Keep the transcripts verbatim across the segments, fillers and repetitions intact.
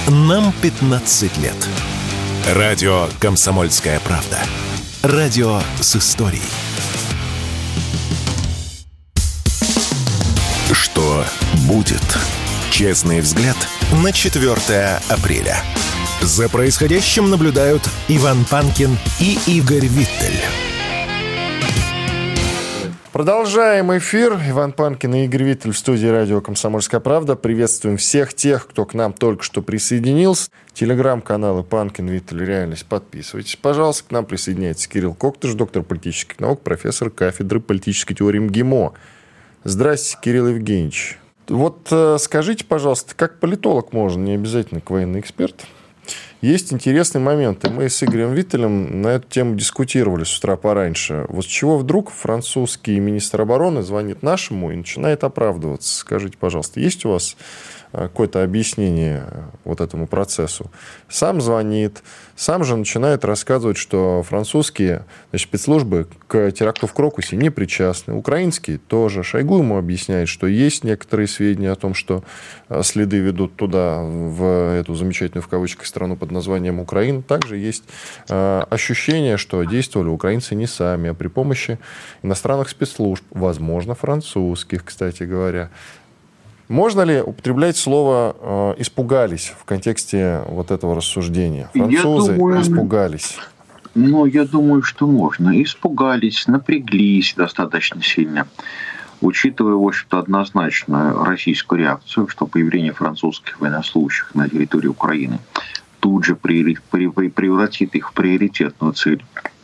Нам пятнадцать лет. Радио «Комсомольская правда». Радио с историей. Что будет? Честный взгляд на четвёртое апреля. За происходящим наблюдают Иван Панкин и Игорь Виттель. Продолжаем эфир. Иван Панкин и Игорь Виттель в студии радио «Комсомольская правда». Приветствуем всех тех, кто к нам только что присоединился. Телеграм-каналы Панкин, Виттель, Реальность. Подписывайтесь, пожалуйста. К нам присоединяется Кирилл Коктыш, доктор политических наук, профессор кафедры политической теории МГИМО. Здравствуйте, Кирилл Евгеньевич. Вот э, скажите, пожалуйста, как политолог можно, не обязательно как военный эксперт, есть интересные моменты. Мы с Игорем Виттелем на эту тему дискутировали с утра пораньше. Вот с чего вдруг французский министр обороны звонит нашему и начинает оправдываться? Скажите, пожалуйста, есть у вас какое-то объяснение вот этому процессу? Сам звонит, сам же начинает рассказывать, что французские, значит, спецслужбы к теракту в Крокусе не причастны, украинские тоже. Шойгу ему объясняет, что есть некоторые сведения о том, что следы ведут туда, в эту замечательную в кавычках страну под названием Украина. Также есть э, ощущение, что действовали украинцы не сами, а при помощи иностранных спецслужб, возможно, французских, кстати говоря. Можно ли употреблять слово э, «испугались» в контексте вот этого рассуждения? Французы думаю, испугались. Ну, я думаю, что можно. Испугались, напряглись достаточно сильно. Учитывая, в общем-то, однозначно российскую реакцию, что появление французских военнослужащих на территории Украины тут же превратит их в приоритетную цель.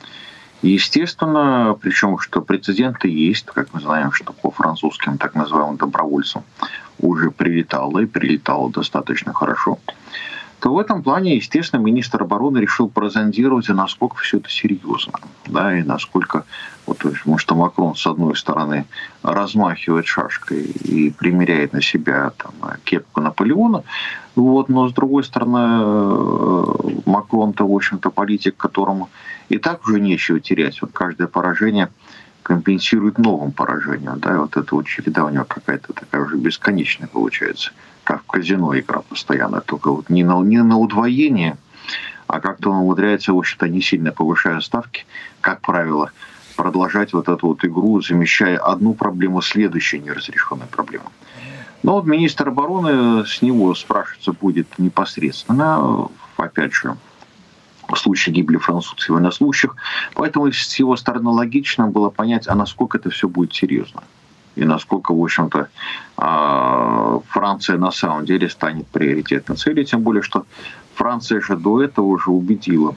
Естественно, причем, что прецеденты есть, как мы знаем, что по французским так называемым добровольцам уже прилетало и прилетало достаточно хорошо, то в этом плане, естественно, министр обороны решил прозондировать, насколько все это серьезно, да, и насколько, вот, потому что Макрон, с одной стороны, размахивает шашкой и примеряет на себя там кепку Наполеона, вот, но, с другой стороны, Макрон-то, в общем-то, политик, которому и так уже нечего терять. Вот каждое поражение компенсирует новым поражением, да, и вот эта вот череда у него какая-то такая уже бесконечная получается, как в казино игра постоянно, только вот не на, не на удвоение, а как-то он умудряется, в общем-то, не сильно повышая ставки, как правило, продолжать вот эту вот игру, замещая одну проблему следующей неразрешенной проблемой. Но вот министр обороны, с него спрашиваться будет непосредственно, опять же, в случае гибели французских военнослужащих, поэтому с его стороны логично было понять, а насколько это все будет серьезно. И насколько, в общем-то, Франция на самом деле станет приоритетной целью, тем более, что Франция же до этого уже убедила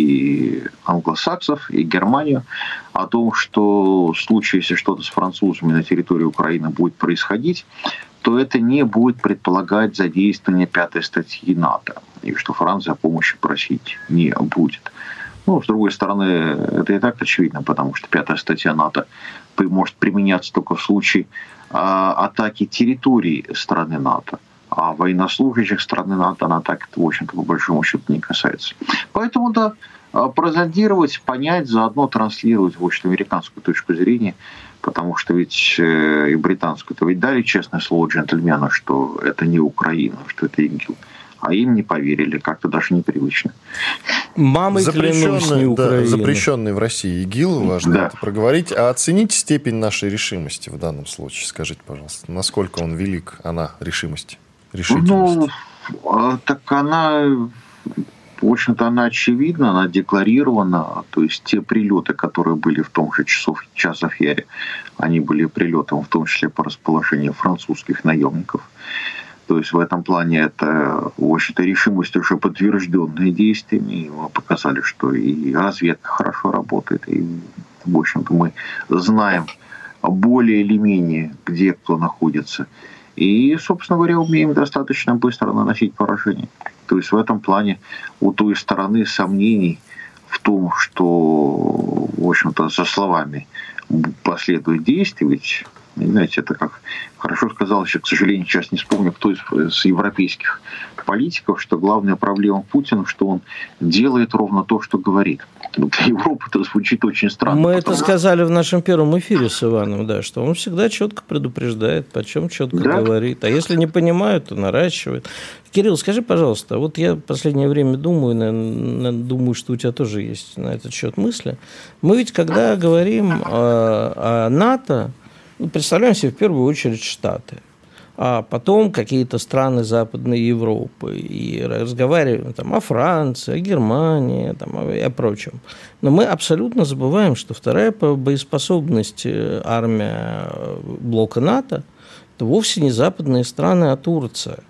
и англосаксов, и Германию о том, что в случае, если что-то с французами на территории Украины будет происходить, то это не будет предполагать задействование пятой статьи НАТО, и что Франция помощи просить не будет. Ну, с другой стороны, это и так очевидно, потому что пятая статья НАТО может применяться только в случае а, атаки территории страны НАТО. А военнослужащих страны НАТО она так, в общем-то, по большому счету не касается. Поэтому, да, прозондировать, понять, заодно транслировать, в общем, американскую точку зрения, потому что ведь и британскую-то ведь дали честное слово джентльмену, что это не Украина, что это ИГИЛ. А им не поверили, как-то даже непривычно. Мамы клянусь, не Украина. Да, запрещенный в России ИГИЛ, важно да. это проговорить. А оцените степень нашей решимости в данном случае, скажите, пожалуйста, насколько он велик, она, решимость, решительность? Ну, так она, в общем-то, она очевидна, она декларирована. То есть те прилеты, которые были в том же часов, часов Яре, они были прилетом, в том числе по расположению французских наемников. То есть в этом плане это, в общем-то, решимость уже подтвержденная действиями. Мы показали, что и разведка хорошо работает. И, в общем-то, мы знаем более или менее, где кто находится. И, собственно говоря, умеем достаточно быстро наносить поражение. То есть в этом плане у той стороны сомнений в том, что, в общем-то, за словами последует действовать. Знаете, это как хорошо сказал, еще, к сожалению, сейчас не вспомню, кто из, из европейских политиков, что главная проблема Путина, что он делает ровно то, что говорит. Для Европы это звучит очень странно. Мы это сказали в нашем первом эфире с Иваном, да, что он всегда четко предупреждает, почем четко да? говорит. А если не понимают, то наращивает. Кирилл, скажи, пожалуйста, вот я в последнее время думаю, наверное, думаю, что у тебя тоже есть на этот счет мысли. Мы ведь, когда говорим о, о НАТО, представляем себе в первую очередь Штаты. А потом какие-то страны Западной Европы, и разговариваем там, о Франции, о Германии там, и о прочем. Но мы абсолютно забываем, что вторая по боеспособности армия блока НАТО – это вовсе не западные страны, а Турция.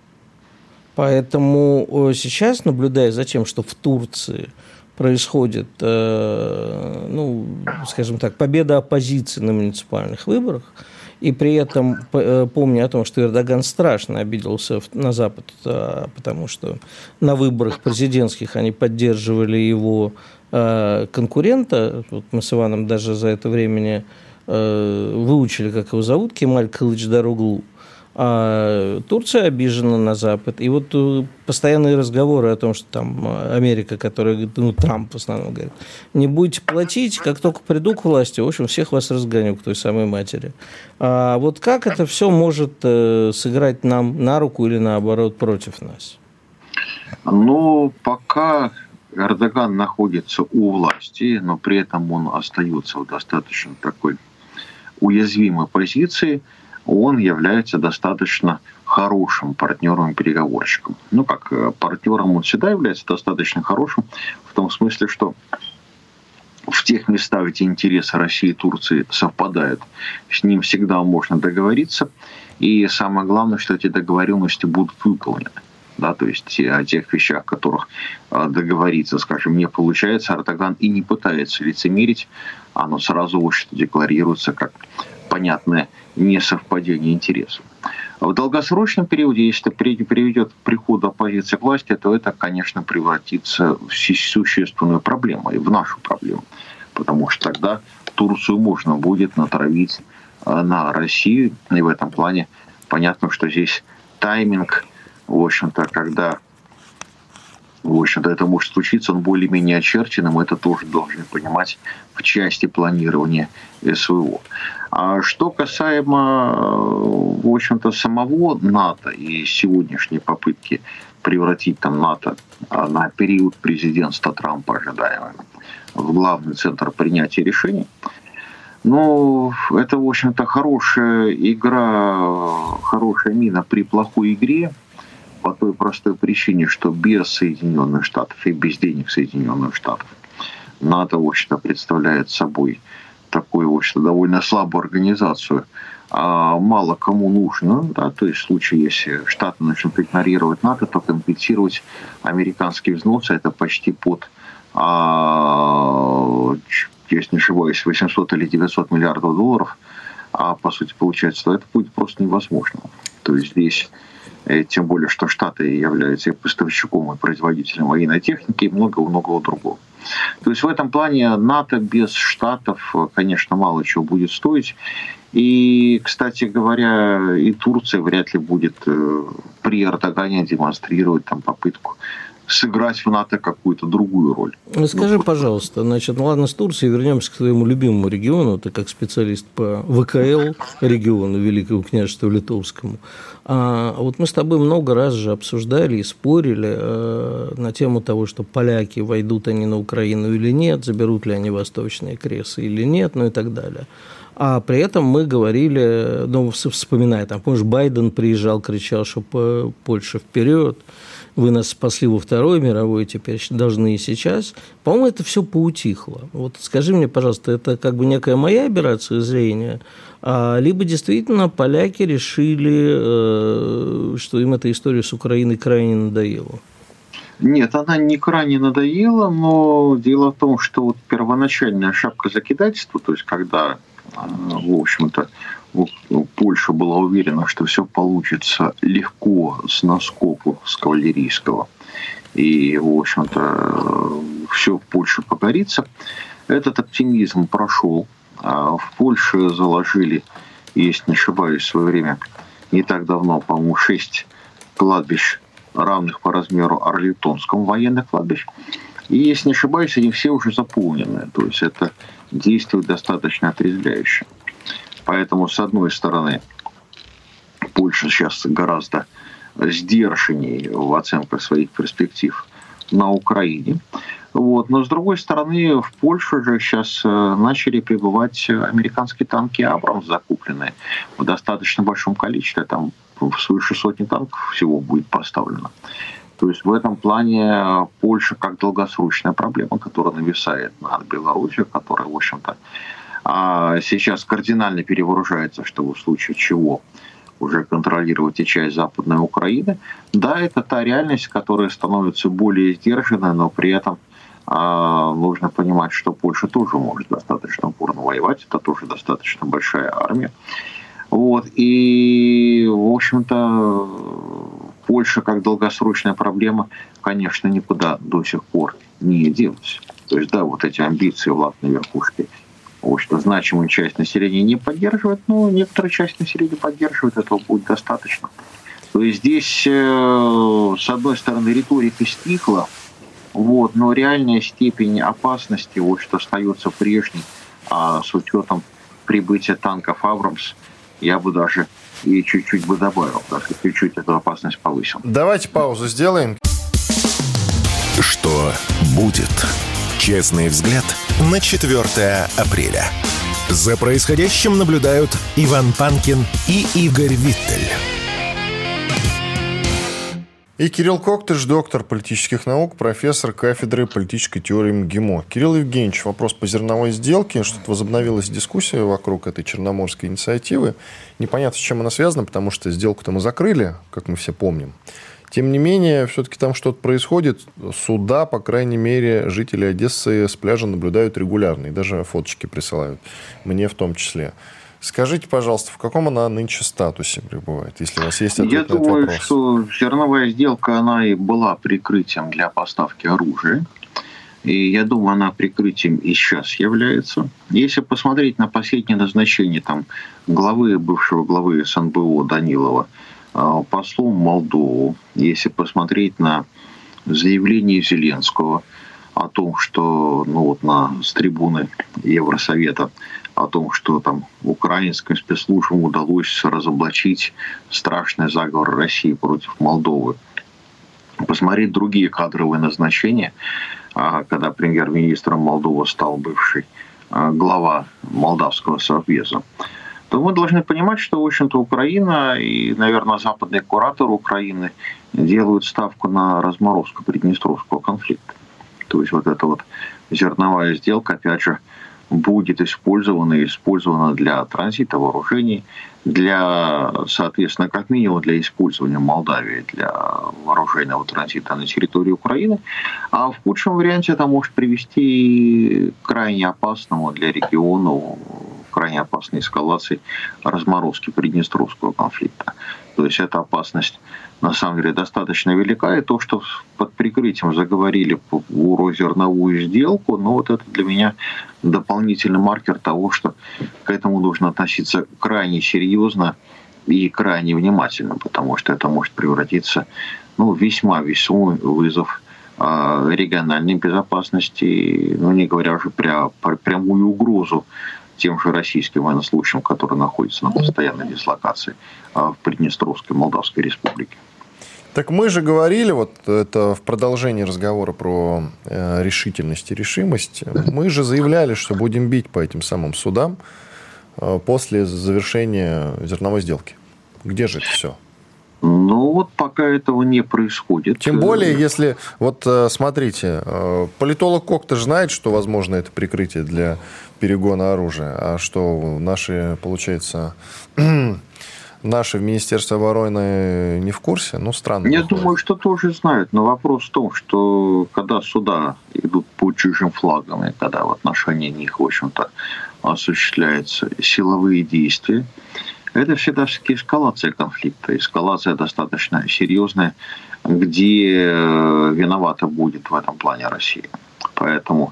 Поэтому сейчас, наблюдая за тем, что в Турции происходит, ну, скажем так, победа оппозиции на муниципальных выборах, и при этом, помня о том, что Эрдоган страшно обиделся на Запад, потому что на выборах президентских они поддерживали его конкурента. Вот мы с Иваном даже за это время выучили, как его зовут, Кемаль Кылычдароглу. А Турция обижена на Запад. И вот постоянные разговоры о том, что там Америка, которая, ну, Трамп в основном говорит, не будете платить, как только приду к власти, в общем, всех вас разгоню к той самой матери. А вот как это все может сыграть нам на руку или, наоборот, против нас? Ну, пока Эрдоган находится у власти, но при этом он остается в достаточно такой уязвимой позиции, он является достаточно хорошим партнером и переговорщиком. Ну, как партнером он всегда является достаточно хорошим, в том смысле, что в тех местах, где интересы России и Турции совпадают, с ним всегда можно договориться. И самое главное, что эти договоренности будут выполнены. Да, то есть о тех вещах, о которых договориться, скажем, не получается, Эрдоган и не пытается лицемерить, оно сразу очень декларируется как понятное несовпадение интересов. В долгосрочном периоде, если это приведет к приходу оппозиции к власти, то это, конечно, превратится в существенную проблему, и в нашу проблему. Потому что тогда Турцию можно будет натравить на Россию. И в этом плане понятно, что здесь тайминг, в общем-то, когда в общем-то, это может случиться, он более-менее очерчен, и мы это тоже должны понимать в части планирования СВО. А что касаемо, в общем-то, самого НАТО и сегодняшней попытки превратить там НАТО на период президентства Трампа ожидаемый в главный центр принятия решений, ну, это, в общем-то, хорошая игра, хорошая мина при плохой игре, по той простой причине, что без Соединенных Штатов и без денег Соединенных Штатов НАТО, в общем-то, представляет собой такую, в общем-то, довольно слабую организацию. А мало кому нужно, да, то есть в случае, если Штаты начнут игнорировать НАТО, то компенсировать американские взносы это почти под, а, если не ошибаюсь, восемьсот или девятьсот миллиардов долларов, а по сути получается, что это будет просто невозможно. То есть здесь тем более, что Штаты являются и поставщиком, и производителем военной техники, и много-много другого. То есть в этом плане НАТО без Штатов, конечно, мало чего будет стоить. И, кстати говоря, и Турция вряд ли будет при Эрдогане демонстрировать там попытку сыграть в НАТО какую-то другую роль. Скажи, пожалуйста, значит, ну ладно, с Турцией вернемся к своему любимому региону. Ты как специалист по ВКЛ региону, Великому княжеству Литовскому. А вот мы с тобой много раз же обсуждали и спорили э, на тему того, что поляки, войдут они на Украину или нет, заберут ли они восточные кресы или нет, ну и так далее. А при этом мы говорили, ну, вспоминая, там, помнишь, Байден приезжал, кричал, что Польша вперед, вы нас спасли во Второй мировой, теперь должны и сейчас. По-моему, это все поутихло. Вот скажи мне, пожалуйста, это как бы некая моя аберрация зрения, а, либо действительно поляки решили, что им эта история с Украиной крайне надоела? Нет, она не крайне надоела, но дело в том, что вот первоначальная шапка закидательства, то есть когда, в общем-то, Польша была уверена, что все получится легко с наскоку, с кавалерийского, и, в общем-то, все в Польше покорится. Этот оптимизм прошел. В Польше заложили, если не ошибаюсь, в свое время, не так давно, по-моему, шесть кладбищ, равных по размеру Арлиттонскому военных кладбищ. И, если не ошибаюсь, они все уже заполнены. То есть это действует достаточно отрезвляюще. Поэтому, с одной стороны, Польша сейчас гораздо сдержаннее в оценках своих перспектив на Украине. Вот. Но, с другой стороны, в Польшу же сейчас начали прибывать американские танки «Абрамс», закупленные в достаточно большом количестве. Там свыше сотни танков всего будет поставлено. То есть в этом плане Польша как долгосрочная проблема, которая нависает над Беларусью, которая, в общем-то, сейчас кардинально перевооружается, чтобы в случае чего уже контролировать и часть Западной Украины. Да, это та реальность, которая становится более сдержанной, но при этом а, нужно понимать, что Польша тоже может достаточно упорно воевать. Это тоже достаточно большая армия. Вот. И, в общем-то, Польша как долгосрочная проблема, конечно, никуда до сих пор не делась. То есть, да, вот эти амбиции влад на верхушке, что значимую часть населения не поддерживает, но некоторая часть населения поддерживает, этого будет достаточно. То есть здесь, с одной стороны, риторика стихла, вот, но реальная степень опасности, вот, что остается прежней, а с учетом прибытия танков «Абрамс», я бы даже и чуть-чуть бы добавил, даже чуть-чуть эту опасность повысил. Давайте паузу сделаем. Что будет? Честный взгляд на четвёртое апреля. За происходящим наблюдают Иван Панкин и Игорь Виттель. И Кирилл Коктыш, доктор политических наук, профессор кафедры политической теории МГИМО. Кирилл Евгеньевич, вопрос по зерновой сделке. Что-то возобновилась дискуссия вокруг этой черноморской инициативы. Непонятно, с чем она связана, потому что сделку-то мы закрыли, как мы все помним. Тем не менее, все-таки там что-то происходит. Суда, по крайней мере, жители Одессы с пляжа наблюдают регулярно. И даже фоточки присылают. Мне в том числе. Скажите, пожалуйста, в каком она нынче статусе пребывает, если у вас есть ответ Я на этот думаю, вопрос? что зерновая сделка, она и была прикрытием для поставки оружия. И я думаю, она прикрытием и сейчас является. Если посмотреть на последнее назначение там, главы, бывшего главы СНБО Данилова, послом в Молдову, если посмотреть на заявление Зеленского о том, что ну вот на с трибуны Евросовета о том, что там украинским спецслужбам удалось разоблачить страшный заговор России против Молдовы. Посмотреть другие кадровые назначения, когда премьер-министром Молдовы стал бывший глава Молдавского совбеза, то мы должны понимать, что, в общем-то, Украина и, наверное, западный куратор Украины делают ставку на разморозку приднестровского конфликта. То есть вот эта вот зерновая сделка, опять же, будет использована и использована для транзита вооружений, для, соответственно, как минимум для использования Молдавии для вооруженного транзита на территории Украины, а в худшем варианте это может привести к крайне опасному для региона, крайне опасной эскалации разморозки приднестровского конфликта. То есть эта опасность на самом деле достаточно велика, и то, что под прикрытием заговорили про зерновую сделку, но вот это для меня дополнительный маркер того, что к этому нужно относиться крайне серьезно и крайне внимательно, потому что это может превратиться ну, в весьма весомый вызов э, региональной безопасности, ну не говоря уже про, про прямую угрозу тем же российским военнослужащим, которые находятся на постоянной дислокации в Приднестровской Молдавской Республике. Так мы же говорили, вот это в продолжении разговора про э, решительность и решимость, мы же заявляли, что будем бить по этим самым судам э, после завершения зерновой сделки. Где же это все? Ну вот пока этого не происходит. Тем более, если, вот смотрите, политолог Коктыш знает, что возможно это прикрытие для перегона оружия, а что наши, получается, наши в Министерстве обороны не в курсе? Ну, странно. Я выходит. думаю, что тоже знают, но вопрос в том, что когда суда идут по чужим флагам, и когда в отношении них, в общем-то, осуществляются силовые действия, это всегда все-таки эскалация конфликта. Эскалация достаточно серьезная, где виновата будет в этом плане Россия. Поэтому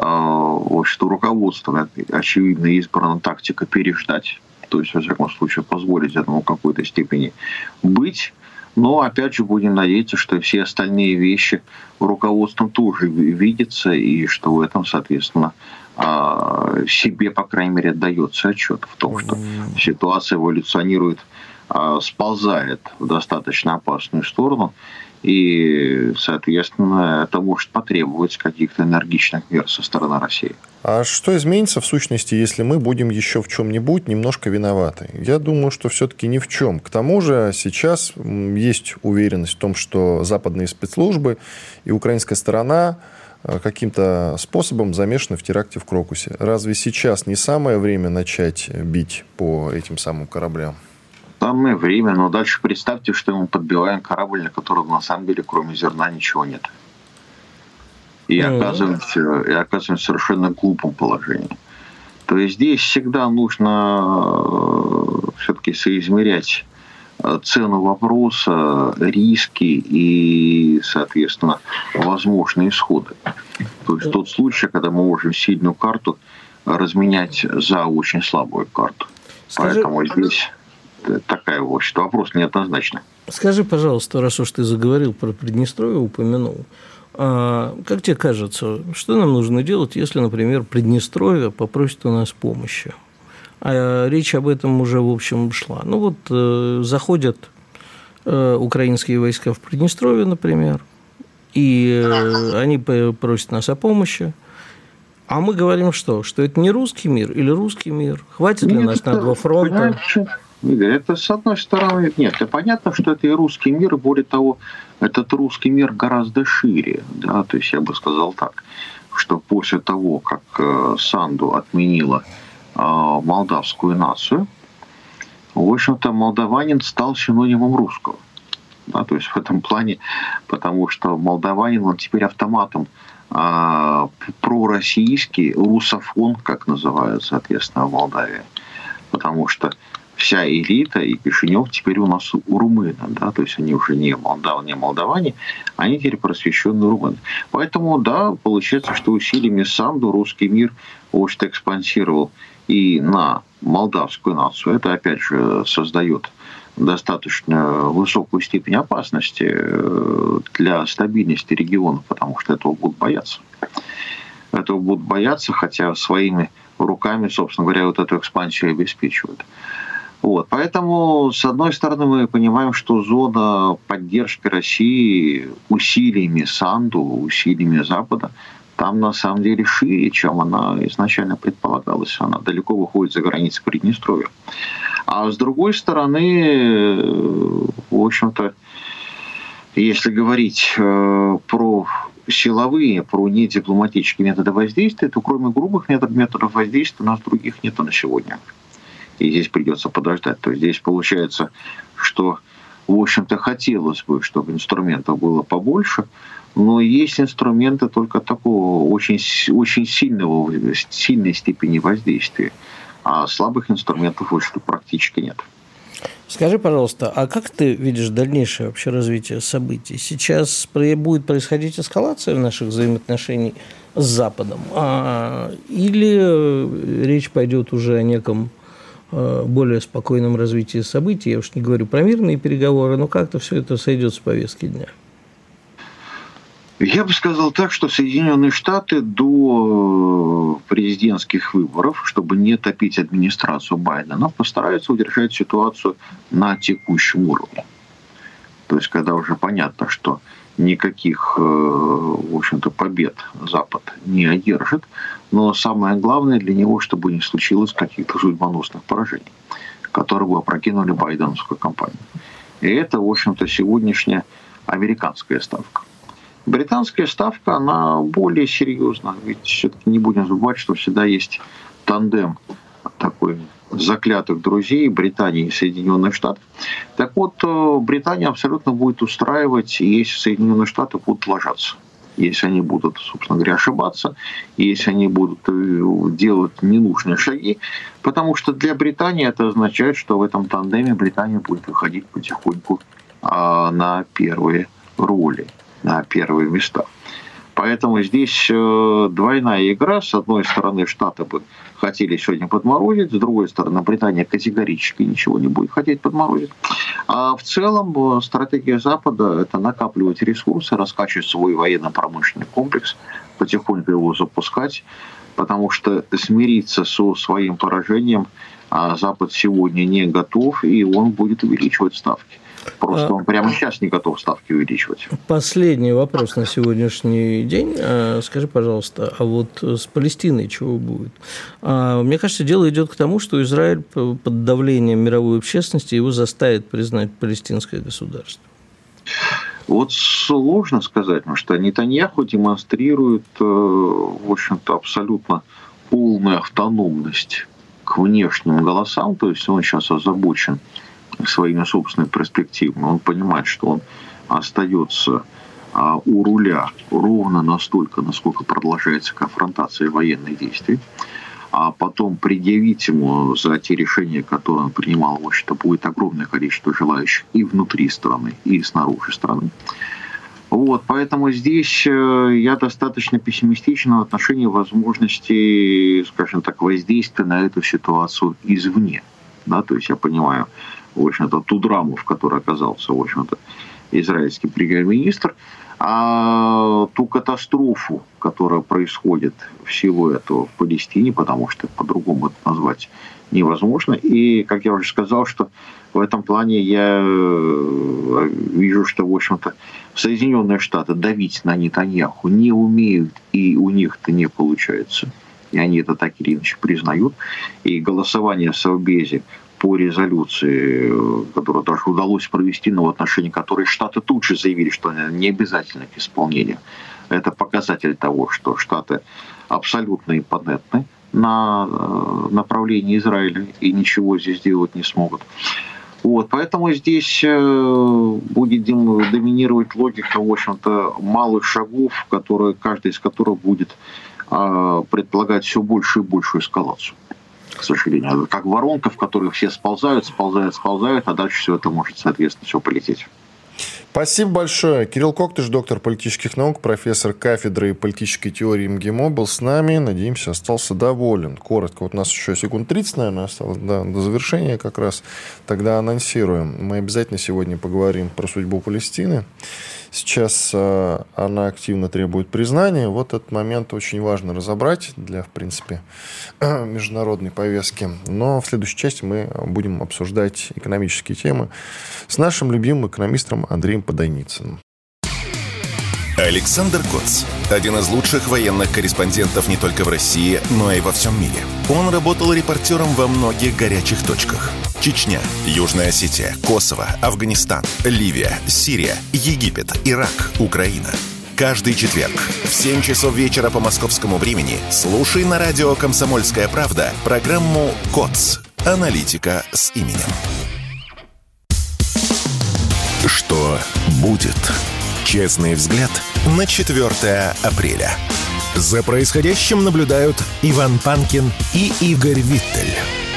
э, что руководство, очевидно, избрана тактика переждать, то есть, во всяком случае, позволить этому в какой-то степени быть. Но, опять же, будем надеяться, что все остальные вещи руководством тоже видятся, и что в этом, соответственно, себе, по крайней мере, отдается отчет в том, что ситуация эволюционирует, сползает в достаточно опасную сторону, и, соответственно, это может потребовать каких-то энергичных мер со стороны России. А что изменится в сущности, если мы будем еще в чем-нибудь немножко виноваты? Я думаю, что все-таки ни в чем. К тому же сейчас есть уверенность в том, что западные спецслужбы и украинская сторона каким-то способом замешаны в теракте в Крокусе. Разве сейчас не самое время начать бить по этим самым кораблям? Самое время, но дальше представьте, что мы подбиваем корабль, на котором на самом деле кроме зерна ничего нет. И оказываемся, и оказываемся в совершенно глупом положении. То есть здесь всегда нужно все-таки соизмерять цену вопроса, риски и, соответственно, возможные исходы. То есть тот случай, когда мы можем сильную карту разменять за очень слабую карту. Скажи... Поэтому здесь такая вот, что вопрос неоднозначный. Скажи, пожалуйста, раз уж ты заговорил про Приднестровье, упомянул, а как тебе кажется, что нам нужно делать, если, например, Приднестровье попросит у нас помощи? А речь об этом уже, в общем, шла. Ну вот э, заходят э, украинские войска в Приднестровье, например, и э, они просят нас о помощи. А мы говорим что? Что это не русский мир или русский мир? Хватит ли нас на два фронта? Игорь, это с одной стороны нет. Это понятно, что это и русский мир, и более того, этот русский мир гораздо шире. Да? То есть я бы сказал так, что после того, как э, Санду отменила э, молдавскую нацию, в общем-то, молдаванин стал синонимом русского. Да? То есть в этом плане, потому что молдаванин, он теперь автоматом э, пророссийский, русофон, как называют, соответственно, в Молдавии. Потому что вся элита и Кишинев теперь у нас у румын, да, то есть они уже не молдаване, не молдаване, они теперь просвещенные румыны. Поэтому, да, получается, что усилиями Санду русский мир, в общем-то, экспансировал и на молдавскую нацию. Это, опять же, создает достаточно высокую степень опасности для стабильности региона, потому что этого будут бояться. Этого будут бояться, хотя своими руками, собственно говоря, вот эту экспансию обеспечивают. Вот. Поэтому, с одной стороны, мы понимаем, что зона поддержки России усилиями Санду, усилиями Запада, там на самом деле шире, чем она изначально предполагалась. Она далеко выходит за границы Приднестровья. А с другой стороны, в общем-то, если говорить про силовые, про недипломатические методы воздействия, то кроме грубых методов, методов воздействия у нас других нет на сегодня. И здесь придется подождать. То есть здесь получается, что, в общем-то, хотелось бы, чтобы инструментов было побольше, но есть инструменты только такого очень, очень сильного, сильной степени воздействия. А слабых инструментов, в общем-то, практически нет. Скажи, пожалуйста, а как ты видишь дальнейшее вообще развитие событий? Сейчас будет происходить эскалация в наших взаимоотношениях с Западом? А, или речь пойдет уже о неком более спокойном развитии событий? Я уж не говорю про мирные переговоры, но как-то все это сойдет с повестки дня. Я бы сказал так, что Соединенные Штаты до президентских выборов, чтобы не топить администрацию Байдена, постараются удержать ситуацию на текущем уровне. То есть, когда уже понятно, что никаких, в общем-то, побед Запад не одержит, но самое главное для него, чтобы не случилось каких-то судьбоносных поражений, которые бы опрокинули байденовскую кампанию. И это, в общем-то, сегодняшняя американская ставка. Британская ставка, она более серьезна. Ведь все-таки не будем забывать, что всегда есть тандем такой заклятых друзей Британии и Соединенных Штатов. Так вот, Британия абсолютно будет устраивать, если Соединенные Штаты будут ложаться. Если они будут, собственно говоря, ошибаться, если они будут делать ненужные шаги, потому что для Британии это означает, что в этом тандеме Британия будет выходить потихоньку на первые роли, на первые места. Поэтому здесь двойная игра. С одной стороны, Штаты бы хотели сегодня подморозить, с другой стороны, Британия категорически ничего не будет хотеть подморозить. А в целом стратегия Запада – это накапливать ресурсы, раскачивать свой военно-промышленный комплекс, потихоньку его запускать, потому что смириться со своим поражением Запад сегодня не готов, и он будет увеличивать ставки. Просто он прямо сейчас не готов ставки увеличивать. Последний вопрос на сегодняшний день. Скажи, пожалуйста, а вот с Палестиной чего будет? Мне кажется, дело идет к тому, что Израиль под давлением мировой общественности его заставит признать палестинское государство. Вот сложно сказать, потому что Нетаньяху демонстрирует, в общем-то, абсолютно полную автономность к внешним голосам, то есть он сейчас озабочен своими собственными перспективами. Он понимает, что он остается а, у руля ровно настолько, насколько продолжается конфронтация и военные действия. А потом предъявить ему за те решения, которые он принимал, в общем-то, будет огромное количество желающих и внутри страны, и снаружи страны. Вот, поэтому здесь я достаточно пессимистичен в отношении возможности, скажем так, воздействия на эту ситуацию извне. Да, то есть я понимаю, в общем-то, ту драму, в которой оказался, в общем-то, израильский премьер-министр, а ту катастрофу, которая происходит в силу этого в Палестине, потому что по-другому это назвать невозможно. И, как я уже сказал, что в этом плане я вижу, что, в общем-то, Соединенные Штаты давить на Нетаньяху не умеют, и у них это не получается. И они это так или иначе признают. И голосование в Совбезе по резолюции, которую даже удалось провести, но в отношении которой Штаты тут же заявили, что она не обязательна к исполнению. Это показатель того, что Штаты абсолютно импотентны на направлении Израиля и ничего здесь делать не смогут. Вот, поэтому здесь будет доминировать логика, в общем-то, малых шагов, которые, каждый из которых будет предполагать все большую и большую эскалацию. К сожалению. Как воронка, в которой все сползают, сползают, сползают, а дальше все это может, соответственно, все полететь. Спасибо большое. Кирилл Коктыш, доктор политических наук, профессор кафедры политической теории МГИМО, был с нами. Надеемся, остался доволен. Коротко. Вот у нас еще секунд тридцать, наверное, осталось да, до завершения как раз. Тогда анонсируем. Мы обязательно сегодня поговорим про судьбу Палестины. Сейчас э, она активно требует признания. Вот этот момент очень важно разобрать для, в принципе, международной повестки. Но в следующей части мы будем обсуждать экономические темы с нашим любимым экономистом Андреем Подойницыным. Александр Коц. Один из лучших военных корреспондентов не только в России, но и во всем мире. Он работал репортером во многих горячих точках. Чечня, Южная Осетия, Косово, Афганистан, Ливия, Сирия, Египет, Ирак, Украина. Каждый четверг в семь часов вечера по московскому времени слушай на радио «Комсомольская правда» программу «Коц. Аналитика с именем». Что будет? Честный взгляд на четвёртое апреля. За происходящим наблюдают Иван Панкин и Игорь Виттель.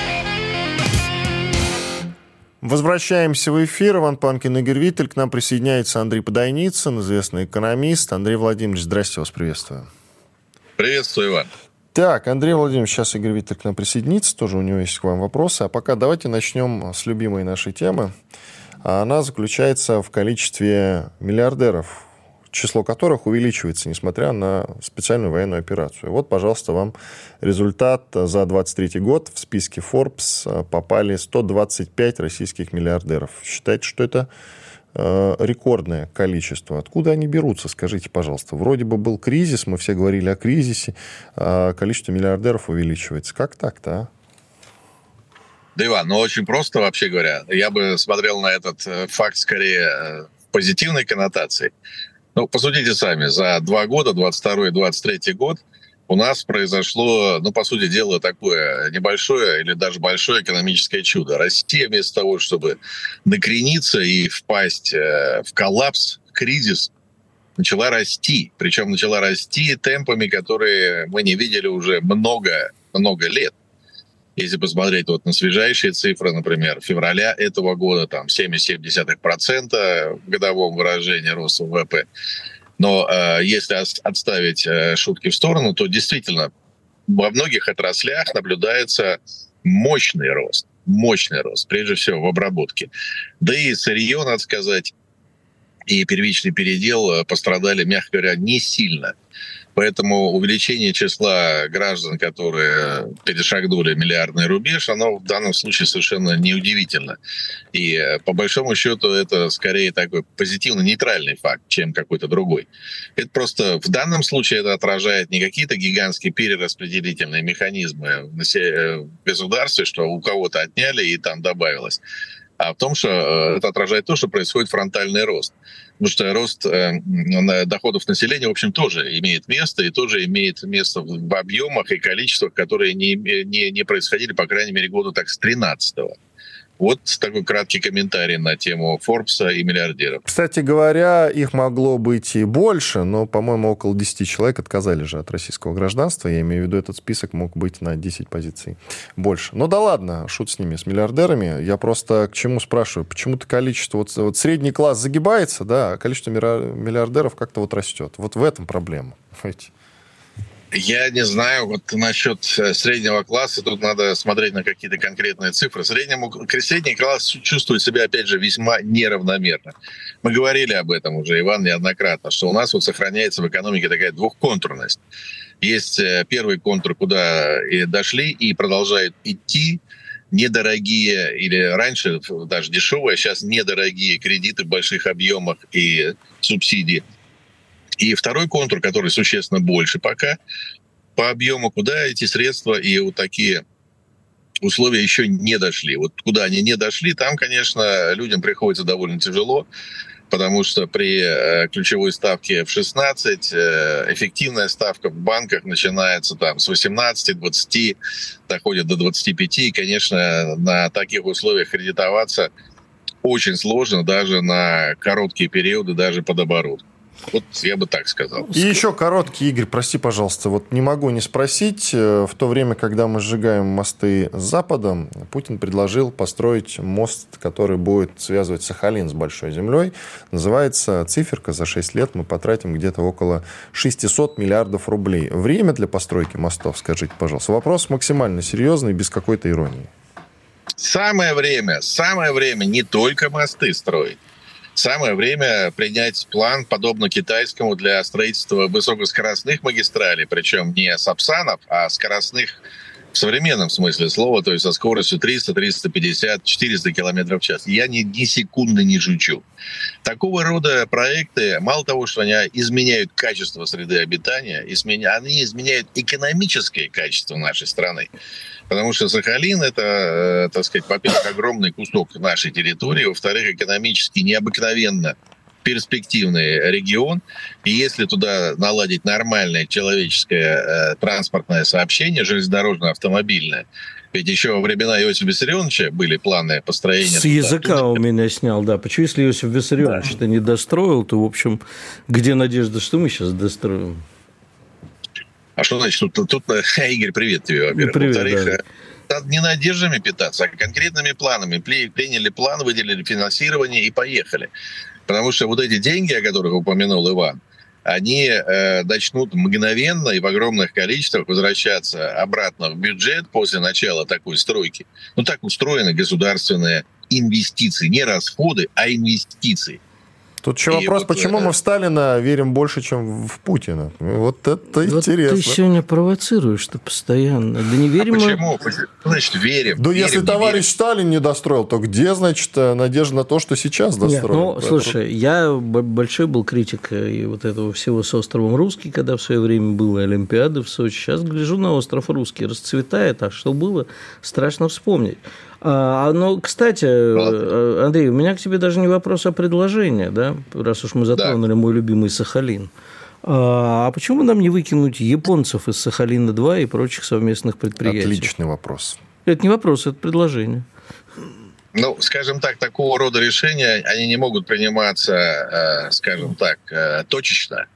Возвращаемся в эфир. Иван Панкин, Игорь Виттель. К нам присоединяется Андрей Подойницын, известный экономист. Андрей Владимирович, здрасте, вас приветствую. Приветствую, Иван. Так, Андрей Владимирович, сейчас Игорь Виттель к нам присоединится. Тоже у него есть к вам вопросы. А пока давайте начнем с любимой нашей темы. Она заключается в количестве миллиардеров, число которых увеличивается, несмотря на специальную военную операцию. Вот, пожалуйста, вам результат за двадцать третий год. В списке Forbes попали сто двадцать пять российских миллиардеров. Считаете, что это э, рекордное количество? Откуда они берутся, скажите, пожалуйста? Вроде бы был кризис, мы все говорили о кризисе, а количество миллиардеров увеличивается. Как так-то, а? Да, Иван, ну очень просто, вообще говоря. Я бы смотрел на этот факт скорее в позитивной коннотации. Ну, посудите сами, за два года, двадцать второй и двадцать третий год, у нас произошло, ну, по сути дела, такое небольшое или даже большое экономическое чудо. Россия вместо того, чтобы накрениться и впасть в коллапс, в кризис, начала расти. Причем начала расти темпами, которые мы не видели уже много-много лет. Если посмотреть вот на свежайшие цифры, например, февраля этого года, там семь целых семь десятых процента в годовом выражении роста вэ вэ пэ. Но э, если отставить э, шутки в сторону, то действительно во многих отраслях наблюдается мощный рост. Мощный рост, прежде всего в обработке. Да и сырье, надо сказать, и первичный передел пострадали, мягко говоря, не сильно. Поэтому увеличение числа граждан, которые перешагнули миллиардный рубеж, оно в данном случае совершенно неудивительно. И по большому счету это скорее такой позитивно-нейтральный факт, чем какой-то другой. Это просто в данном случае это отражает не какие-то гигантские перераспределительные механизмы в государстве, что у кого-то отняли и там добавилось, а в том, что это отражает то, что происходит фронтальный рост. Потому что рост э, доходов населения, в общем, тоже имеет место, и тоже имеет место в объемах и количествах, которые не, не, не происходили, по крайней мере, года так с тринадцатого. Вот такой краткий комментарий на тему Форбса и миллиардеров. Кстати говоря, их могло быть и больше, но, по-моему, около десяти человек отказали же от российского гражданства. Я имею в виду, этот список мог быть на десять позиций больше. Ну да ладно, шут с ними, с миллиардерами. Я просто к чему спрашиваю? Почему-то количество... Вот, вот средний класс загибается, да, а количество миллиардеров как-то вот растет. Вот в этом проблема. Я не знаю, вот насчет среднего класса, тут надо смотреть на какие-то конкретные цифры. Среднему, средний класс чувствует себя, опять же, весьма неравномерно. Мы говорили об этом уже, Иван, неоднократно, что у нас вот сохраняется в экономике такая двухконтурность. Есть первый контур, куда и дошли и продолжают идти недорогие, или раньше даже дешевые, а сейчас недорогие кредиты в больших объемах и субсидии. И второй контур, который существенно больше пока, по объему, куда эти средства и вот такие условия еще не дошли. Вот куда они не дошли, там, конечно, людям приходится довольно тяжело, потому что при ключевой ставке в шестнадцать эффективная ставка в банках начинается там с восемнадцати-двадцати, доходит до двадцати пяти, и, конечно, на таких условиях кредитоваться очень сложно даже на короткие периоды, даже под оборот. Вот я бы так сказал. И еще короткий, Игорь, прости, пожалуйста. Вот не могу не спросить. В то время, когда мы сжигаем мосты с Западом, Путин предложил построить мост, который будет связывать Сахалин с Большой землей. Называется циферка. За шесть лет мы потратим где-то около шестьсот миллиардов рублей. Время для постройки мостов, скажите, пожалуйста. Вопрос максимально серьезный, без какой-то иронии. Самое время, самое время не только мосты строить. Самое время принять план, подобно китайскому, для строительства высокоскоростных магистралей, причем не сапсанов, а скоростных в современном смысле слова, то есть со скоростью триста, триста пятьдесят, четыреста километров в час. Я ни, ни секунды не шучу. Такого рода проекты, мало того, что они изменяют качество среды обитания, они изменяют экономическое качество нашей страны. Потому что Сахалин – это, так сказать, во-первых, огромный кусок нашей территории, во-вторых, экономически необыкновенно перспективный регион. И если туда наладить нормальное человеческое э, транспортное сообщение, железнодорожно-автомобильное, ведь еще во времена Иосифа Виссарионовича были планы построения... С языка туда. У меня снял, да. Почему, если Иосиф Виссарионович да. не достроил, то, в общем, где надежда, что мы сейчас достроим? А что значит? Тут, тут Игорь, привет тебе, во-первых. Привет, во-вторых, да. надо не надеждами питаться, а конкретными планами. Приняли план, выделили финансирование и поехали. Потому что вот эти деньги, о которых упомянул Иван, они э, начнут мгновенно и в огромных количествах возвращаться обратно в бюджет после начала такой стройки. Ну, так устроены государственные инвестиции. Не расходы, а инвестиции. Тут еще вопрос, вот, почему э... мы в Сталина верим больше, чем в Путина? Вот это вот интересно. Ты сегодня провоцируешь-то постоянно. Да не верим. А почему? Мы... Значит, верим. Да верим, если товарищ верим. Сталин не достроил, то где, значит, надежда на то, что сейчас достроил? Нет, ну, поэтому... слушай, я большой был критик и вот этого всего с островом Русский, когда в свое время была Олимпиада в Сочи. Сейчас гляжу на остров Русский, расцветает, а что было, страшно вспомнить. А, ну, кстати, Андрей, у меня к тебе даже не вопрос, а предложение, да, раз уж мы затронули да. мой любимый Сахалин. А, а почему нам не выкинуть японцев из Сахалина-два и прочих совместных предприятий? Отличный вопрос. Это не вопрос, это предложение. Ну, скажем так, такого рода решения, они не могут приниматься, скажем так, точечно.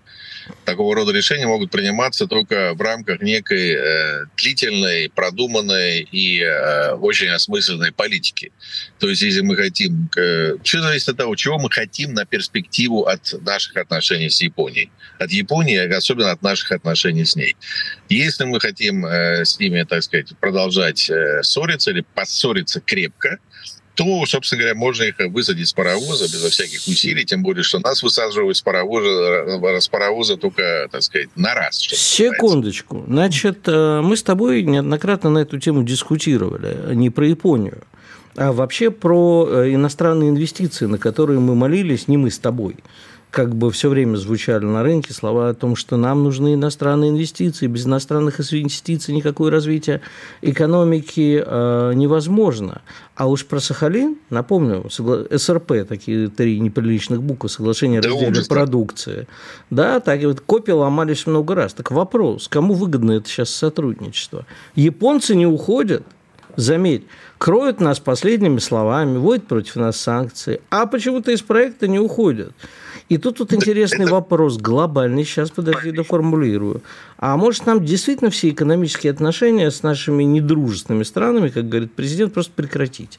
Такого рода решения могут приниматься только в рамках некой э, длительной, продуманной и э, очень осмысленной политики. То есть, если мы хотим... Э, все зависит от того, чего мы хотим на перспективу от наших отношений с Японией. От Японии, особенно от наших отношений с ней. Если мы хотим э, с ними, так сказать, продолжать э, ссориться или поссориться крепко, то, собственно говоря, можно их высадить с паровоза безо всяких усилий, тем более, что нас высаживают с паровоза, с паровоза только, так сказать, на раз. Секундочку. Значит, мы с тобой неоднократно на эту тему дискутировали, не про Японию, а вообще про иностранные инвестиции, на которые мы молились, не мы с тобой. Как бы все время звучали на рынке слова о том, что нам нужны иностранные инвестиции, без иностранных инвестиций никакое развитие экономики э, невозможно. А уж про Сахалин, напомню, согла... СРП, такие три неприличных буквы, соглашение о да разделе ужас, продукции, да, так и вот копии ломались много раз. Так вопрос, кому выгодно это сейчас сотрудничество? Японцы не уходят, заметь, кроют нас последними словами, вводят против нас санкции, а почему-то из проекта не уходят. И тут вот интересный вопрос, глобальный, сейчас, подожди, доформулирую. А может, нам действительно все экономические отношения с нашими недружественными странами, как говорит президент, просто прекратить?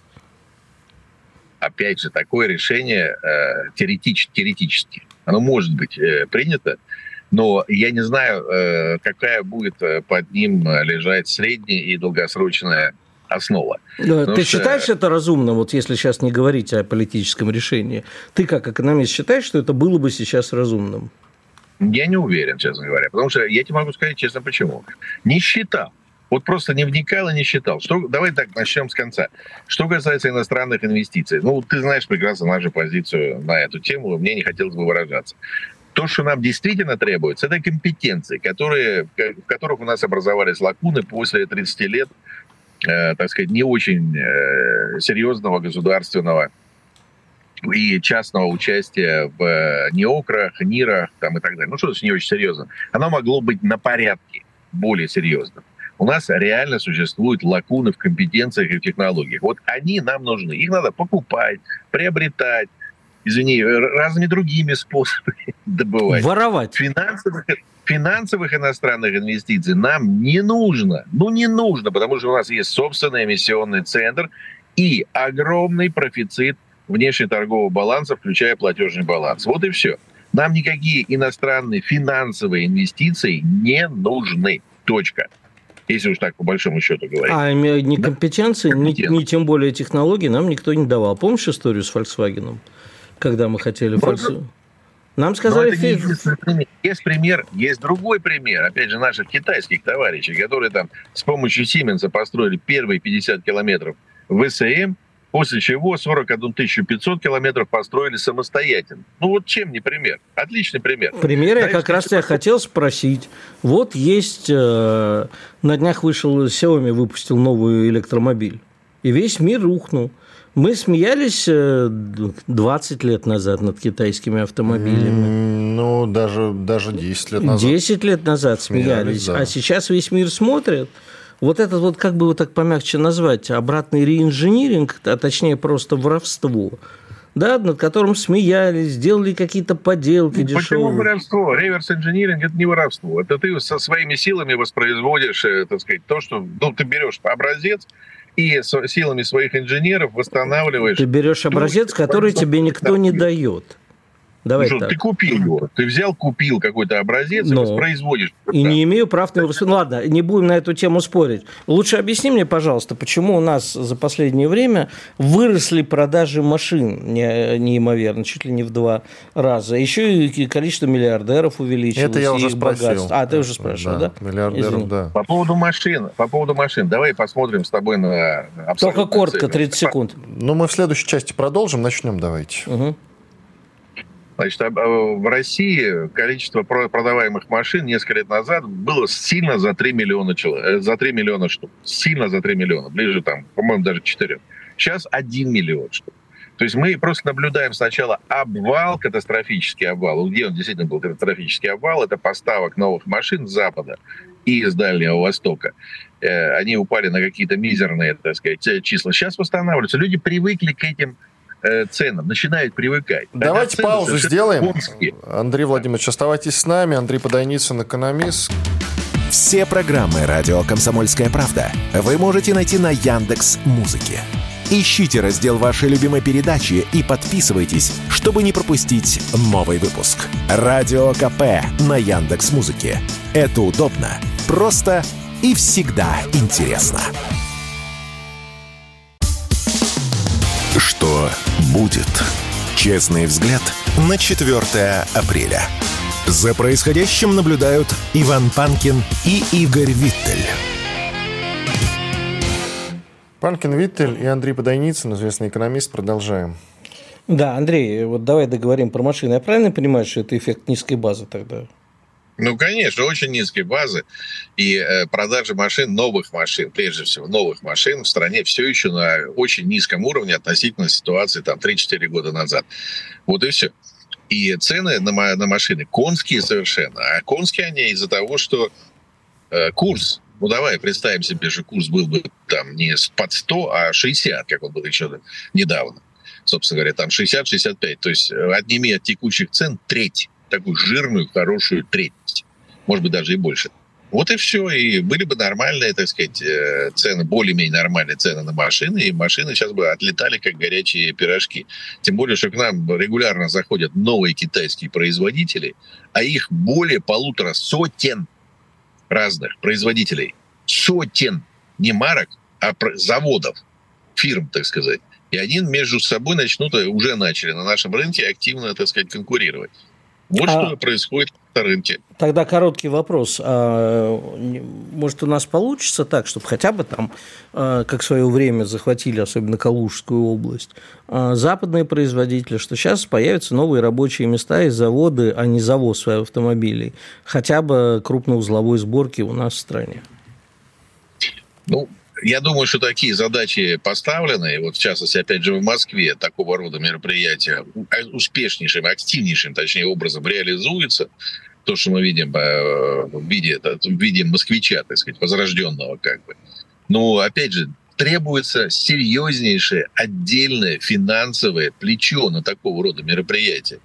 Опять же, такое решение э, теоретически, теоретически, оно может быть э, принято, но я не знаю, э, какая будет под ним лежать средняя и долгосрочная основа. Ты что... считаешь это разумно, вот если сейчас не говорить о политическом решении? Ты как экономист считаешь, что это было бы сейчас разумным? Я не уверен, честно говоря. Потому что я тебе могу сказать честно, почему. Не считал. Вот просто не вникал и не считал. Что, давай так, начнем с конца. Что касается иностранных инвестиций. Ну, ты знаешь прекрасно нашу позицию на эту тему. Мне не хотелось бы выражаться. То, что нам действительно требуется, это компетенции, которые, в которых у нас образовались лакуны после тридцати лет, Э, так сказать, не очень э, серьезного государственного и частного участия в неокрах, нирах там, и так далее. Ну, что значит не очень серьезно? Оно могло быть на порядке более серьезным. У нас реально существуют лакуны в компетенциях и в технологиях. Вот они нам нужны. Их надо покупать, приобретать, извини, разными другими способами добывать. Воровать. Финансовых... Финансовых иностранных инвестиций нам не нужно. Ну, не нужно, потому что у нас есть собственный эмиссионный центр и огромный профицит внешнеторгового баланса, включая платежный баланс. Вот и все. Нам никакие иностранные финансовые инвестиции не нужны. Точка. Если уж так по большому счету говорить. А ни компетенции, да? ни, ни тем более технологий нам никто не давал. Помнишь историю с Volkswagen? Когда мы хотели... Volkswagen... Нам сказали... Это не есть пример, есть другой пример, опять же, наших китайских товарищей, которые там с помощью Сименса построили первые пятьдесят километров ВСМ, после чего сорок одну тысячу пятьсот километров построили самостоятельно. Ну вот чем не пример? Отличный пример. Пример я как раз тебя хотел спросить. Вот есть... Э, на днях вышел, Xiaomi выпустил новый электромобиль, и весь мир рухнул. Мы смеялись двадцать лет назад над китайскими автомобилями. Ну, даже, даже десять лет назад. десять лет назад смеялись. смеялись да. А сейчас весь мир смотрит. Вот этот вот, как бы его так помягче назвать, обратный реинжиниринг, а точнее просто воровство, да, над которым смеялись, сделали какие-то поделки дешевые. Почему воровство? Реверс-инжиниринг – это не воровство. Это ты со своими силами воспроизводишь, так сказать, то, что ну, ты берешь образец, и с силами своих инженеров восстанавливаешь... Ты берешь образец, который тебе никто не дает. Давай ну, так. Ты купил его. Ты взял, купил какой-то образец Но. и воспроизводишь. И да. не имею прав на его... Ну, ладно, не будем на эту тему спорить. Лучше объясни мне, пожалуйста, почему у нас за последнее время выросли продажи машин не, неимоверно, чуть ли не в два раза. Еще и количество миллиардеров увеличилось. Это я уже спросил. Богатство. А, ты уже спрашивал, да? да? Миллиардеров, Извини. да. По поводу машин, по поводу машин. Давай посмотрим с тобой на... Только коротко, тридцать секунд. Ну, мы в следующей части продолжим. Начнем давайте. Угу. Значит, в России количество продаваемых машин несколько лет назад было сильно за три миллиона человек, за три миллиона штук. Сильно за три миллиона. Ближе там, по-моему, даже четыре. Сейчас один миллион штук. То есть мы просто наблюдаем сначала обвал, катастрофический обвал. Где он действительно был катастрофический обвал? Это поставок новых машин с Запада и из Дальнего Востока. Они упали на какие-то мизерные, так сказать, числа. Сейчас восстанавливаются. Люди привыкли к этим э, ценам, начинают привыкать. Давайте паузу сделаем. Конские. Андрей Владимирович, оставайтесь с нами. Андрей Подойницын, экономист. Все программы «Радио Комсомольская правда» вы можете найти на Яндекс.Музыке. Ищите раздел вашей любимой передачи и подписывайтесь, чтобы не пропустить новый выпуск. Радио КП на Яндекс.Музыке. Это удобно, просто и всегда интересно. Что будет? Честный взгляд на четвёртое апреля. За происходящим наблюдают Иван Панкин и Игорь Виттель. Панкин, Виттель и Андрей Подойницын, известный экономист. Продолжаем. Да, Андрей, вот давай договорим про машины. Я правильно понимаю, что это эффект низкой базы тогда? Ну, конечно, очень низкие базы. И э, продажи машин, новых машин, прежде всего, новых машин в стране все еще на очень низком уровне относительно ситуации там три-четыре года назад. Вот и все. И цены на, на машины конские совершенно. А конские они из-за того, что э, курс, ну давай представим себе, что курс был бы там не под сто, а шестьдесят, как он был еще недавно. Собственно говоря, там шестьдесят-шестьдесят пять. То есть отними от текущих цен треть. Такую жирную, хорошую треть. Может быть, даже и больше. Вот и все. И были бы нормальные, так сказать, цены, более-менее нормальные цены на машины, и машины сейчас бы отлетали, как горячие пирожки. Тем более, что к нам регулярно заходят новые китайские производители, а их более полутора сотен разных производителей. Сотен. Не марок, а заводов, фирм, так сказать. И они между собой начнут, уже начали на нашем рынке активно, так сказать, конкурировать. Вот а, что происходит на рынке. Тогда короткий вопрос. А, может, у нас получится так, чтобы хотя бы там, как в свое время захватили, особенно Калужскую область, западные производители, что сейчас появятся новые рабочие места и заводы, а не завоз своих автомобилей, хотя бы крупноузловой сборки у нас в стране? Ну, я думаю, что такие задачи поставлены, вот в частности, опять же, в Москве такого рода мероприятия успешнейшим, активнейшим, точнее, образом реализуются. То, что мы видим в виде, в виде москвича, так сказать, возрожденного как бы. Но, опять же, требуется серьезнейшее отдельное финансовое плечо на такого рода мероприятия.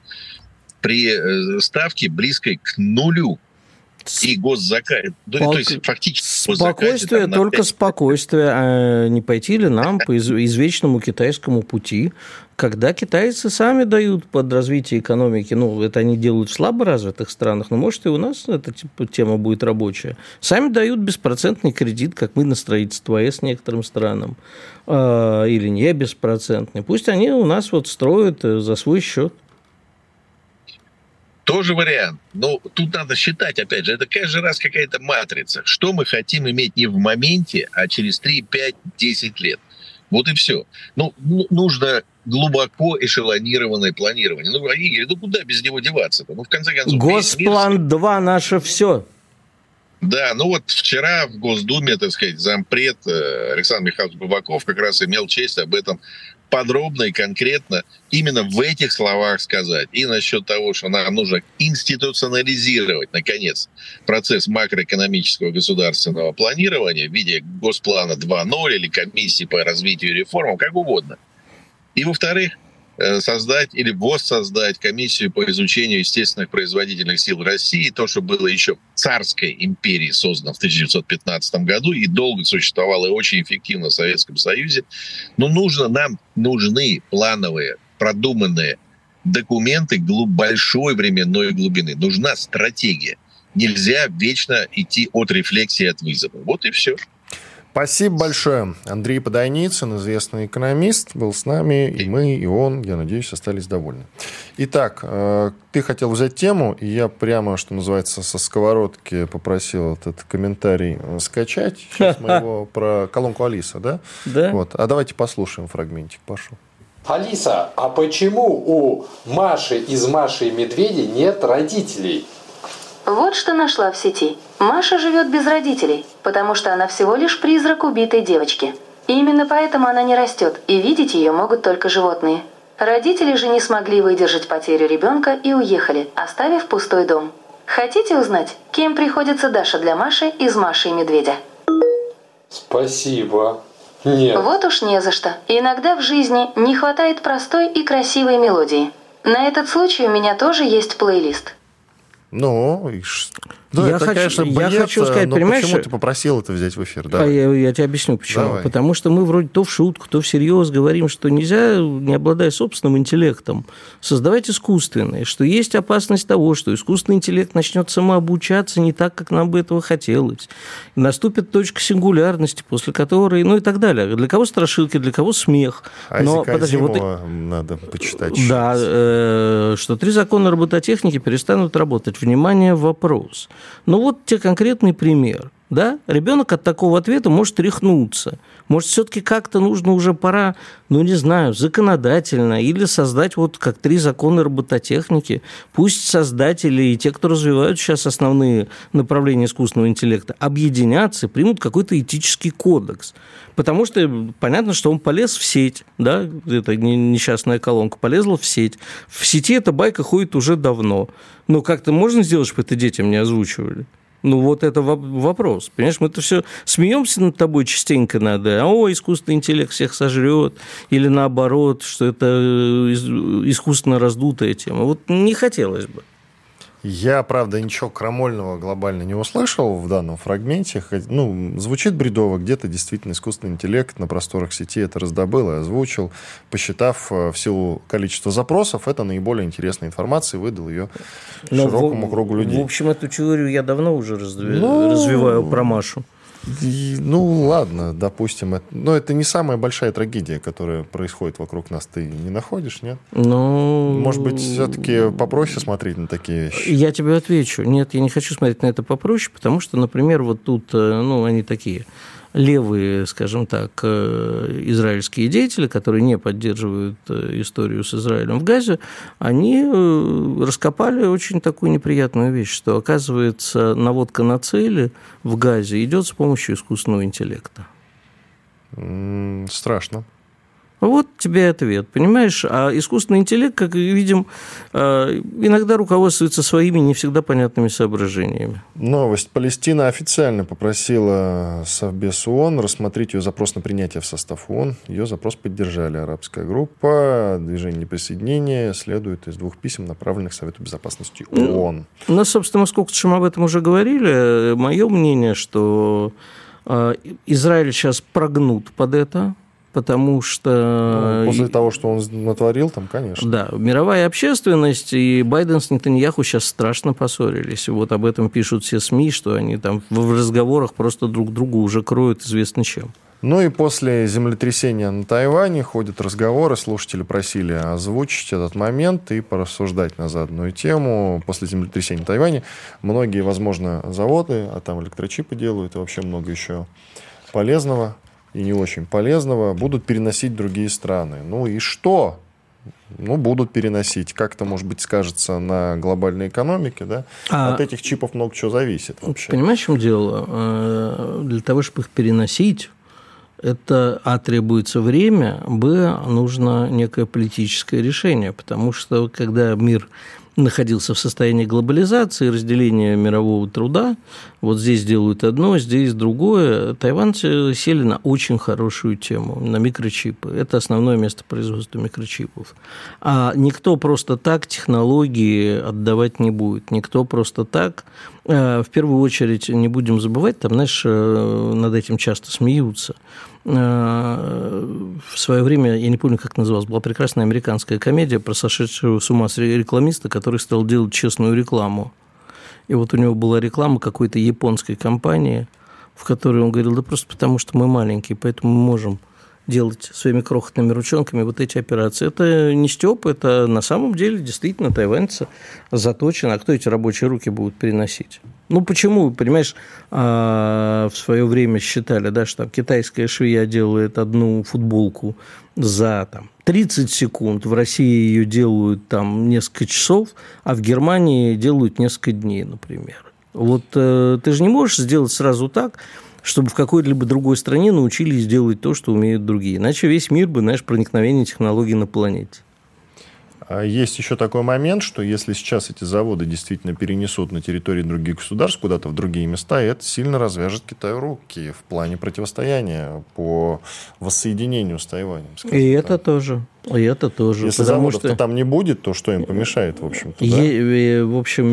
При ставке близкой к нулю. И госзаказ, Пол... то есть фактически спокойствие, там, только опять... спокойствие, а не пойти ли нам по извечному китайскому пути, когда китайцы сами дают под развитие экономики, ну, это они делают в слабо развитых странах, но, может, и у нас эта типа, тема будет рабочая, сами дают беспроцентный кредит, как мы на строительство АЭС некоторым странам, э, или не беспроцентный, пусть они у нас вот строят за свой счет. Тоже вариант. Но тут надо считать, опять же, это каждый раз какая-то матрица. Что мы хотим иметь не в моменте, а через три, пять, десять лет. Вот и все. Ну, нужно глубоко эшелонированное планирование. Ну, Игорь, ну куда без него деваться-то? Ну, в конце концов... Госплан два наше все. Да, ну вот вчера в Госдуме, так сказать, зампред Александр Михайлович Бабаков как раз имел честь об этом подробно и конкретно именно в этих словах сказать. И насчет того, что нам нужно институционализировать, наконец, процесс макроэкономического государственного планирования в виде Госплана два ноль или комиссии по развитию и реформам, как угодно. И, во-вторых, создать или воссоздать комиссию по изучению естественных производительных сил России, то, что было еще в царской империи создано в тысяча девятьсот пятнадцатом году и долго существовало и очень эффективно в Советском Союзе. Но нужно, нам нужны плановые, продуманные документы большой временной глубины. Нужна стратегия. Нельзя вечно идти от рефлексии, от вызова. Вот и все. Спасибо большое. Андрей Подойницын, известный экономист, был с нами, и мы, и он, я надеюсь, остались довольны. Итак, ты хотел взять тему, и я прямо, что называется, со сковородки попросил этот комментарий скачать. Сейчас мы его про колонку Алиса, да? Да. Вот. А давайте послушаем фрагментик, пошел. Алиса, а почему у Маши из Маши и Медведя нет родителей? Вот что нашла в сети. Маша живет без родителей, потому что она всего лишь призрак убитой девочки. И именно поэтому она не растет, и видеть ее могут только животные. Родители же не смогли выдержать потерю ребенка и уехали, оставив пустой дом. Хотите узнать, кем приходится Даша для Маши из Маши и Медведя? Спасибо. Нет. Вот уж не за что. Иногда в жизни не хватает простой и красивой мелодии. На этот случай у меня тоже есть плейлист. Ну, и да, я это, хочу, конечно, бред, я хочу сказать, но понимаешь, почему ты попросил это взять в эфир? А я, я тебе объясню, почему. Давай. Потому что мы вроде то в шутку, то всерьез говорим, что нельзя, не обладая собственным интеллектом, создавать искусственное, что есть опасность того, что искусственный интеллект начнет самообучаться не так, как нам бы этого хотелось. И наступит точка сингулярности, после которой, ну и так далее. Для кого страшилки, для кого смех. Но, Айзека подожди, вот... надо почитать. Да, э, что три закона робототехники перестанут работать. Внимание, вопрос. Ну вот тебе конкретный пример. Да? Ребенок от такого ответа может рехнуться. Может, все-таки как-то нужно уже пора, ну, не знаю, законодательно или создать вот как три закона робототехники. Пусть создатели и те, кто развивают сейчас основные направления искусственного интеллекта, объединятся и примут какой-то этический кодекс. Потому что понятно, что он полез в сеть, да, это несчастная колонка полезла в сеть. В сети эта байка ходит уже давно. Но как-то можно сделать, чтобы это детям не озвучивали? Ну, вот это вопрос. Понимаешь, мы это все смеемся над тобой частенько надо. О, искусственный интеллект всех сожрет. Или наоборот, что это искусственно раздутая тема. Вот не хотелось бы. Я, правда, ничего крамольного глобально не услышал в данном фрагменте. Ну, звучит бредово. Где-то действительно искусственный интеллект на просторах сети это раздобыл и озвучил, посчитав в силу количества запросов, это наиболее интересная информация, и выдал ее Но широкому в, кругу людей. В общем, эту теорию я давно уже разви... ну, развиваю про Машу. И, ну, ладно, допустим. Это, но это не самая большая трагедия, которая происходит вокруг нас. Ты не находишь, нет? Ну... Может быть, все-таки попроще смотреть на такие вещи? Я тебе отвечу. Нет, я не хочу смотреть на это попроще, потому что, например, вот тут, ну, они такие... левые, скажем так, израильские деятели, которые не поддерживают историю с Израилем в Газе, они раскопали очень такую неприятную вещь, что, оказывается, наводка на цели в Газе идет с помощью искусственного интеллекта. Страшно. Вот тебе ответ, понимаешь? А искусственный интеллект, как видим, иногда руководствуется своими не всегда понятными соображениями. Новость. Палестина официально попросила Совбез ООН рассмотреть ее запрос на принятие в состав ООН. Ее запрос поддержали. Арабская группа движение неприсоединения следует из двух писем, направленных Совету Безопасности ООН. Ну, собственно, сколько мы об этом уже говорили. Мое мнение, что Израиль сейчас прогнут под это. Потому что... Ну, после того, что он натворил, там, конечно. Да, мировая общественность и Байден с Нетаньяху сейчас страшно поссорились. Вот об этом пишут все СМИ, что они там в разговорах просто друг другу уже кроют известно чем. Ну и после землетрясения на Тайване ходят разговоры, слушатели просили озвучить этот момент и порассуждать на заданную тему. После землетрясения на Тайване многие, возможно, заводы, а там электрочипы делают, и вообще много еще полезного и не очень полезного, будут переносить другие страны. Ну и что? Ну, будут переносить. Как это, может быть, скажется на глобальной экономике, да? А... От этих чипов много чего зависит вообще. Понимаешь, в чем дело? Для того, чтобы их переносить, это, а, требуется время, б, нужно некое политическое решение, потому что, когда мир находился в состоянии глобализации, разделения мирового труда, вот здесь делают одно, здесь другое. Тайваньцы сели на очень хорошую тему, на микрочипы. Это основное место производства микрочипов. А никто просто так технологии отдавать не будет. Никто просто так, в первую очередь, не будем забывать, там, знаешь, над этим часто смеются. В свое время, я не помню, как называлась, была прекрасная американская комедия про сошедшего с ума рекламиста, который стал делать честную рекламу. И вот у него была реклама какой-то японской компании, в которой он говорил, да просто потому, что мы маленькие, поэтому мы можем делать своими крохотными ручонками вот эти операции. Это не стёб, это на самом деле действительно тайваньцы заточены. А кто эти рабочие руки будут переносить? Ну, почему, понимаешь, в свое время считали, да, что китайская швея делает одну футболку за там, тридцать секунд, в России ее делают там несколько часов, а в Германии делают несколько дней, например. Вот ты же не можешь сделать сразу так, чтобы в какой-либо другой стране научились делать то, что умеют другие. Иначе весь мир бы, знаешь, проникновение технологий на планете. Есть еще такой момент, что если сейчас эти заводы действительно перенесут на территории других государств, куда-то в другие места, это сильно развяжет Китаю руки в плане противостояния по воссоединению с Тайванем. И так. это тоже. И это тоже. Если заводов-то что... там не будет, то что им помешает, в общем-то? Да? И, в общем,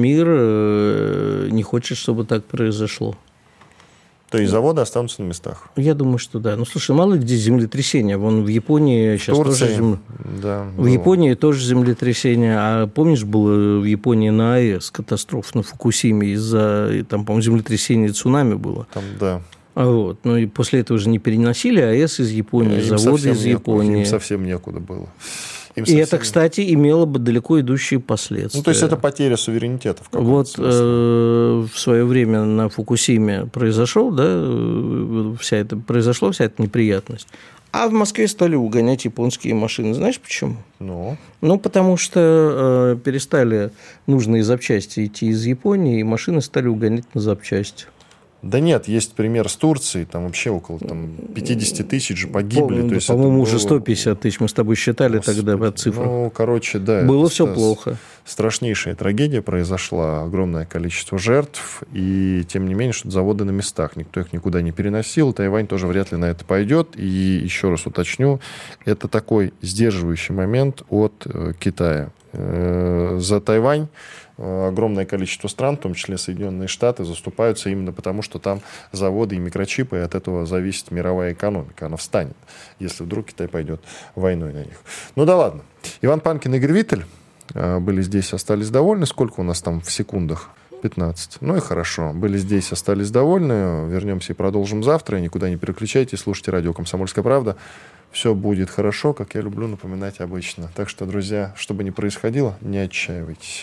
мир не хочет, чтобы так произошло. То есть заводы останутся на местах? Я думаю, что да. Ну, слушай, мало где землетрясения. Вон в Японии сейчас Турции, тоже зем... да, в Японии тоже землетрясение. А помнишь, было в Японии на АЭС катастрофа на Фукусиме из-за, там, по-моему, землетрясения и цунами было? Там, да. А вот. Ну и после этого уже не переносили АЭС из Японии, им заводы из Японии. Некуда, им совсем некуда было. Им и это, кстати, имело бы далеко идущие последствия. Ну, то есть это потеря суверенитета в каком-то Вот смысле. Э, в свое время на Фукусиме произошел, да, вся это, произошла вся эта неприятность. А в Москве стали угонять японские машины. Знаешь почему? Ну, ну потому что э, перестали нужные запчасти идти из Японии, и машины стали угонять на запчасти. Да нет, есть пример с Турцией, там вообще около там, пятьдесят тысяч же погибли. По, то есть по-моему, было... уже сто пятьдесят тысяч, мы с тобой считали Господи. тогда по цифрам. Ну, короче, да. Было все плохо. Страшнейшая трагедия произошла, огромное количество жертв, и тем не менее, что заводы на местах, никто их никуда не переносил, Тайвань тоже вряд ли на это пойдет, и еще раз уточню, это такой сдерживающий момент от э, Китая. Э, за Тайвань огромное количество стран, в том числе Соединенные Штаты, заступаются именно потому, что там заводы и микрочипы, и от этого зависит мировая экономика. Она встанет, если вдруг Китай пойдет войной на них. Ну да ладно. Иван Панкин и Игорь Виттель были здесь, остались довольны. Сколько у нас там в секундах? пятнадцать. Ну и хорошо. Были здесь, остались довольны. Вернемся и продолжим завтра. Никуда не переключайтесь. Слушайте радио «Комсомольская правда». Все будет хорошо, как я люблю напоминать обычно. Так что, друзья, что бы ни происходило, не отчаивайтесь.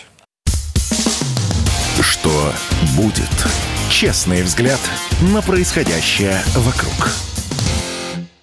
Что будет? Честный взгляд на происходящее вокруг.